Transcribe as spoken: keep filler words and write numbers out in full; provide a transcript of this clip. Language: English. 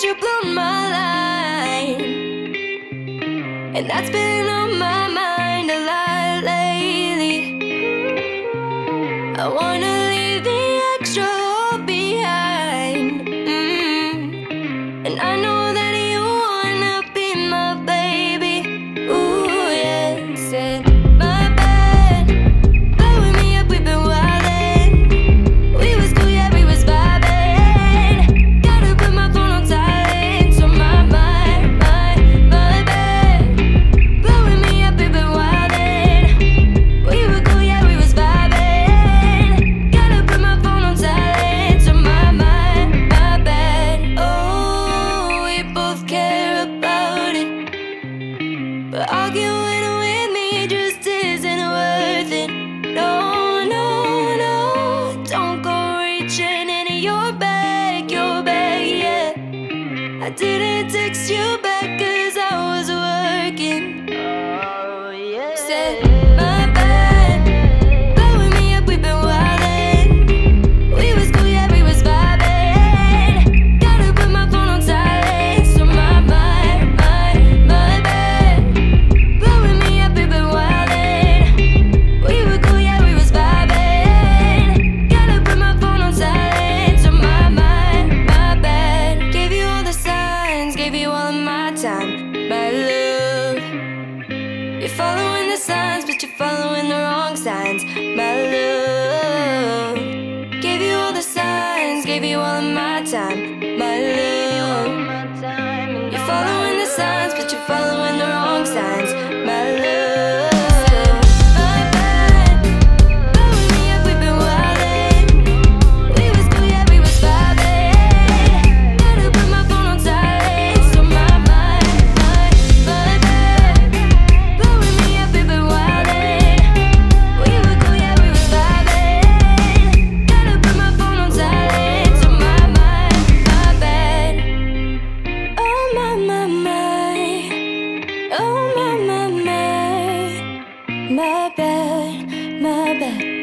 you blown my line, and that's been on my mind a lot lately. I wanna leave the extra all behind, mm. And I know that you wanna be my baby. Ooh, yeah, said my bad, blowing me up, we've been wildin'. We was cool, yeah, we was vibing. Gotta put my phone on silent, so my, my, my, my bad, blowing me up, we've been wildin'. We were cool, yeah, we was vibing. Gotta put my phone on silent, so my, my, my bad. Oh, we both care about it, but arguing with me just isn't worth it. No, no, no, don't go reaching into your bag, your bag, yeah. I didn't text you back cause I was working. Oh, yeah. Said my bad, blowing me up, we've been wildin'. We was cool, yeah, we was vibing. Gotta put my phone on silent, so my, my, my, my bad, blowing me up, we've been wildin'. We were cool, yeah, we was vibing. Gotta put my phone on silent, so my, my, my bad. Gave you all the signs, gave you all of my time, my love. You're following the signs, but you're following the wrong signs, my love. Gave you all the signs, gave you all of my time, my love. You're following the signs, but you're following the wrong signs, my love. My bad, blowing me up, we've been wildin'. We was cool, yeah, we was vibing. Gotta put my phone on silent, so my, my, my, my bad, blowing me up, we've been wildin'. We were cool, yeah, we was vibing. Gotta put my phone on silent, so my, my, my bad. Oh my, my, my. Oh my, my, my. My bad, my bad.